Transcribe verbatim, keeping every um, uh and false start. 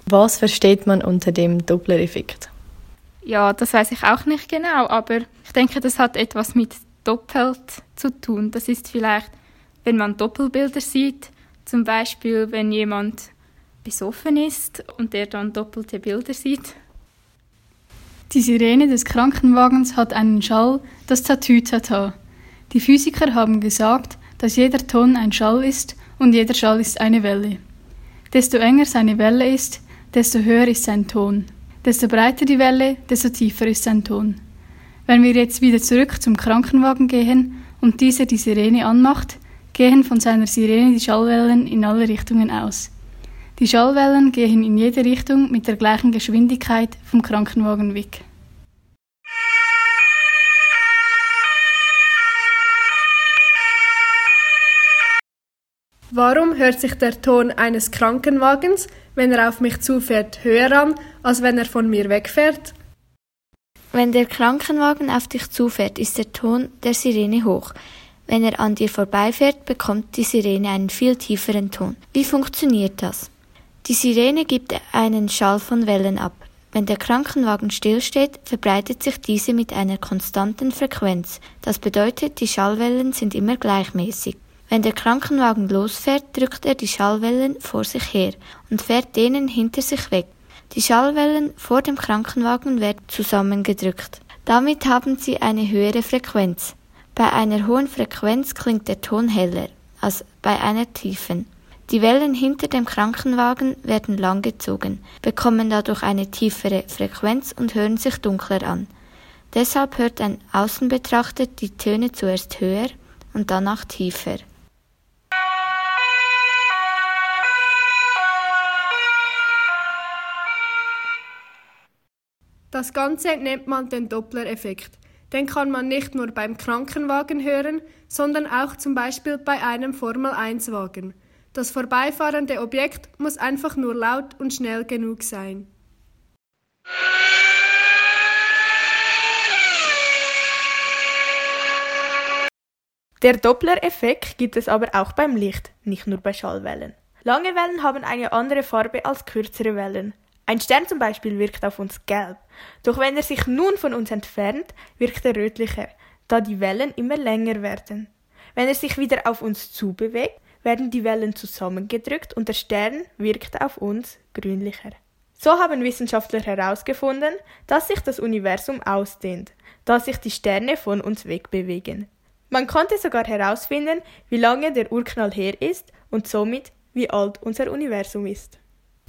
Was versteht man unter dem Doppler-Effekt? Ja, das weiß ich auch nicht genau, aber ich denke, das hat etwas mit doppelt zu tun. Das ist vielleicht, wenn man Doppelbilder sieht, zum Beispiel, wenn jemand besoffen ist und der dann doppelte Bilder sieht. Die Sirene des Krankenwagens hat einen Schall, das Tatütata. Die Physiker haben gesagt, dass jeder Ton ein Schall ist und jeder Schall ist eine Welle. Desto enger seine Welle ist, desto höher ist sein Ton. Desto breiter die Welle, desto tiefer ist sein Ton. Wenn wir jetzt wieder zurück zum Krankenwagen gehen und dieser die Sirene anmacht, gehen von seiner Sirene die Schallwellen in alle Richtungen aus. Die Schallwellen gehen in jede Richtung mit der gleichen Geschwindigkeit vom Krankenwagen weg. Warum hört sich der Ton eines Krankenwagens, wenn er auf mich zufährt, höher an, als wenn er von mir wegfährt? Wenn der Krankenwagen auf dich zufährt, ist der Ton der Sirene hoch. Wenn er an dir vorbeifährt, bekommt die Sirene einen viel tieferen Ton. Wie funktioniert das? Die Sirene gibt einen Schall von Wellen ab. Wenn der Krankenwagen stillsteht, verbreitet sich diese mit einer konstanten Frequenz. Das bedeutet, die Schallwellen sind immer gleichmäßig. Wenn der Krankenwagen losfährt, drückt er die Schallwellen vor sich her und fährt denen hinter sich weg. Die Schallwellen vor dem Krankenwagen werden zusammengedrückt. Damit haben sie eine höhere Frequenz. Bei einer hohen Frequenz klingt der Ton heller als bei einer tiefen. Die Wellen hinter dem Krankenwagen werden langgezogen, bekommen dadurch eine tiefere Frequenz und hören sich dunkler an. Deshalb hört ein Außenbetrachter die Töne zuerst höher und danach tiefer. Das Ganze nennt man den Doppler-Effekt. Den kann man nicht nur beim Krankenwagen hören, sondern auch zum Beispiel bei einem Formel eins Wagen. Das vorbeifahrende Objekt muss einfach nur laut und schnell genug sein. Der Doppler-Effekt gibt es aber auch beim Licht, nicht nur bei Schallwellen. Lange Wellen haben eine andere Farbe als kürzere Wellen. Ein Stern zum Beispiel wirkt auf uns gelb. Doch wenn er sich nun von uns entfernt, wirkt er rötlicher, da die Wellen immer länger werden. Wenn er sich wieder auf uns zubewegt, werden die Wellen zusammengedrückt und der Stern wirkt auf uns grünlicher. So haben Wissenschaftler herausgefunden, dass sich das Universum ausdehnt, da sich die Sterne von uns wegbewegen. Man konnte sogar herausfinden, wie lange der Urknall her ist und somit, wie alt unser Universum ist.